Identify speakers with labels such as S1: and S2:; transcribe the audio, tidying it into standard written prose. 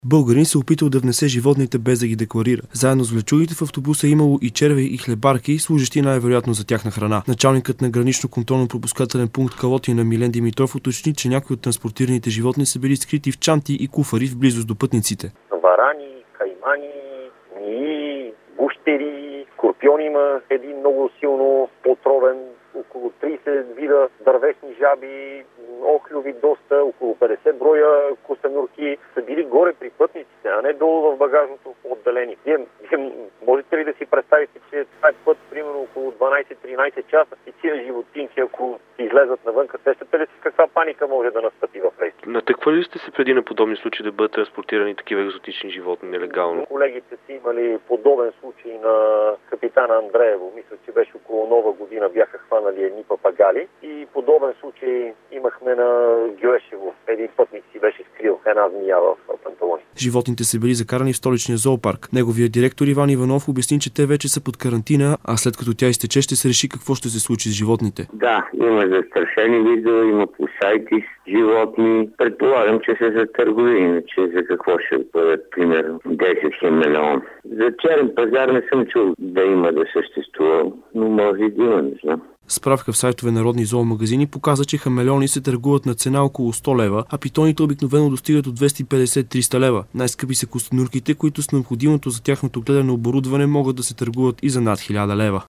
S1: Българин се опитал да внесе животните без да ги декларира. Заедно с влечугите в автобуса е имало и червеи и хлебарки, служещи най-вероятно за тяхна храна. Началникът на гранично контролно-пропускателен пункт Калотина Милен Димитров уточни, че някои от транспортираните животни са били скрити в чанти и куфари в близост до пътниците.
S2: Варани, каймани, мии, гущери, скорпиони има един много силно отровен, около 30 вида дървесни жаби, охлюви доста, около 50 броя костенурки са били горе при пътниците, а не долу в багажното отделение. Вие можете ли да си представите, че това е път примерно около 12-13 часа и тия животинки, ако излезат навънка, сещате ли си каква паника може да настъпи в рейс?
S3: Натъквали ли сте се преди на подобни случаи да бъдат транспортирани такива екзотични животни нелегално?
S2: Колегите си имали подобен случай на капитана Андреево. Мисля, че беше около Нова година, бяха хванали едни папагали и подобен случай имахме на Гюешево. Един пътник си беше скрил една змия в панталони.
S1: Животните са били закарани в столичния зоопарк. Неговият директор Иван Иванов обясни, че те вече са под карантина, а след като тя изтече, ще се реши какво ще се случи с животните.
S4: Да, има застрашени видове, има посайти животни. Предполагам, че се за търговия, иначе за какво ще бъдат примерно 10 химелеон. За черен пазар не съм чул да има да съществува, но може и да има, не знам.
S1: Справка в сайтове народни зоомагазини показа, че хамелеони се търгуват на цена около 100 лева, а питоните обикновено достигат от 250-300 лева. Най-скъпи са костенурките, които с необходимото за тяхното гледане оборудване могат да се търгуват и за над 1000 лева.